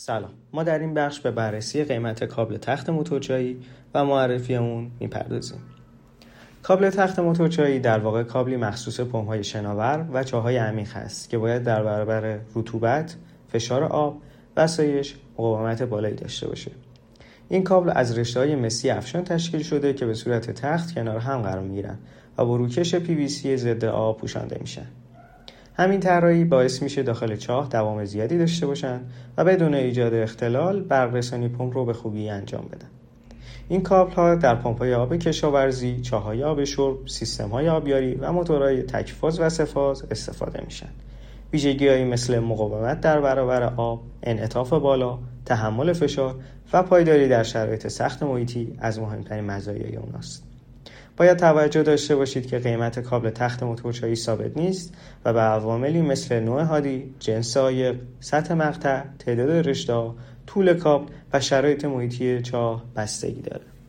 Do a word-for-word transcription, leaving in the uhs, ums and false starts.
سلام، ما در این بخش به بررسی قیمت کابل تخت موتورچایی و معرفی اون میپردازیم. کابل تخت موتورچایی در واقع کابلی مخصوص پمپ‌های شناور و چاه‌های عمیق است که باید در برابر رطوبت، فشار آب و سایش مقاومت بالایی داشته باشه. این کابل از رشته‌های مسی افشان تشکیل شده که به صورت تخت کنار هم قرار میگیرن و با روکش پی وی سی ضد آب پوشانده میشن. همین طراحی باعث میشه داخل چاه دوام زیادی داشته باشن و بدون ایجاد اختلال برق‌رسانی پمپ رو به خوبی انجام بدن. این کابل ها در پمپ‌های آب کشاورزی، چاه‌های آب شرب، سیستم‌های آبیاری و موتورهای تک‌فاز و سه‌فاز استفاده میشن. ویژگی‌هایی مثل مقاومت در برابر آب، انعطاف بالا، تحمل فشار و پایداری در شرایط سخت محیطی از مهمترین مزایای اوناست. باید توجه داشته باشید که قیمت کابل تخت موتورچایی ثابت نیست و به عواملی مثل نوع هادی، جنس عایق، سطح مقطع، تعداد رشته‌ها، طول کابل و شرایط محیطی چاه بستگی داره.